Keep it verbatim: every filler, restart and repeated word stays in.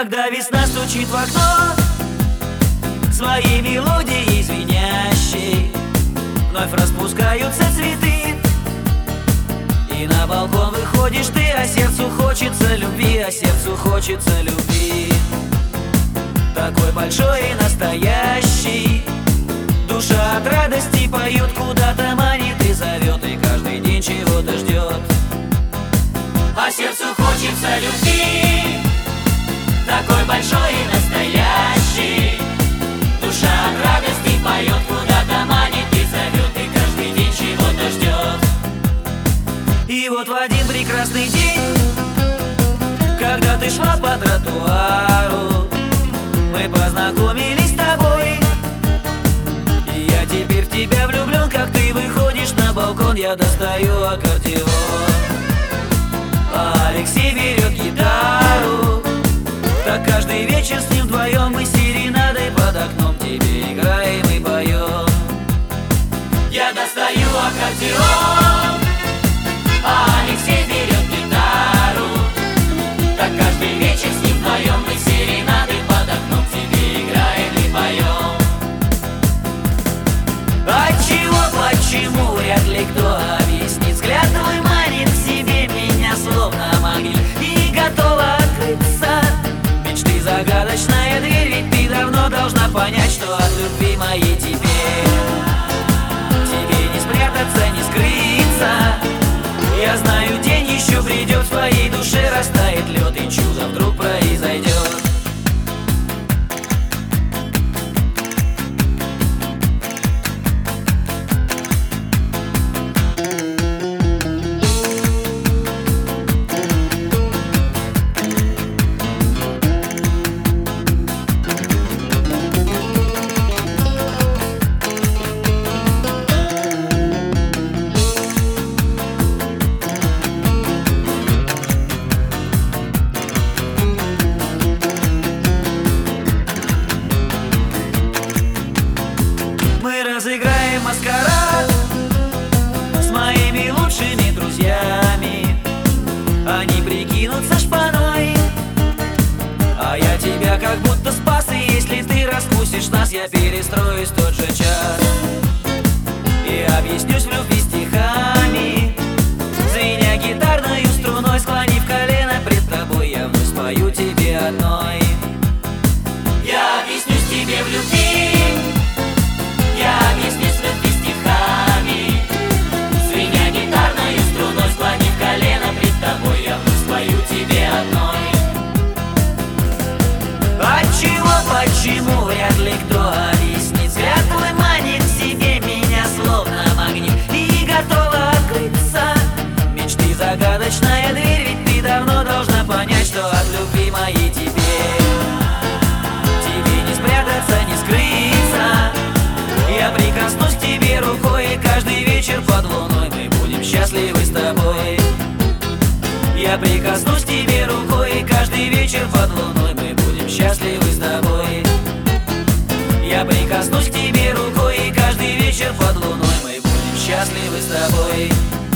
Когда весна стучит в окно своей мелодией звенящей, вновь распускаются цветы, и на балкон выходишь ты, а сердцу хочется любви, а сердцу хочется любви. Такой большой и настоящий, душа от радости поет, куда-то манит и зовет, и каждый день чего-то ждет. А сердцу хочется любви, такой большой и настоящий, душа от радости поет, куда-то манит и зовет, и каждый день чего-то ждет. И вот в один прекрасный день, когда ты шла по тротуару, мы познакомились с тобой, и я теперь в тебя влюблен. Как ты выходишь на балкон, я достаю аккордеон, а Алексей берет гитару. Так каждый вечер с ним вдвоем мы серенадой под окном тебе играем и поем. Я достаю аккордеон, а Алексей берет гитару. Так каждый вечер с ним вдвоем мы серенадой под окном тебе играем и поем. Отчего, почему, вряд ли кто объяснит. Взгляд твой манит к себе меня словно магнит, и готова открыться мечты загадочная дверь. Ведь ты давно должна понять, что от любви моей тебе тебе не спрятаться, не скрыться. Я знаю, день еще придет, в твоей душе растает лед, и чудо вдруг произойдет. Разыграем маскарад с моими лучшими друзьями. Они прикинутся шпаной, а я тебя как будто спас. И если ты раскусишь нас, я перестроюсь в тот же час и объяснюсь в любви стихами. Звеня гитарною струной, склонив колено пред тобой, я вновь спою тебе одной. Я объяснюсь тебе в любви, я объяснюсь в любви стихами. Звеня гитарною струной, склонив колено пред тобой, я вновь спою тебе одной. Отчего, почему, вряд ли кто объяснит. Взгляд твой манит к себе меня словно магнит, и готова открыться мечты загадочная дверь. Ведь ты давно должна понять, что от любви моей тебе тебе не спрятаться, не скрыться. Я прикоснусь к тебе рукой, и каждый вечер под луной мы будем счастливы с тобой. Я прикоснусь к тебе рукой, и каждый вечер под луной мы будем счастливы с тобой. Я прикоснусь к тебе рукой, и каждый вечер под луной мы будем счастливы с тобой.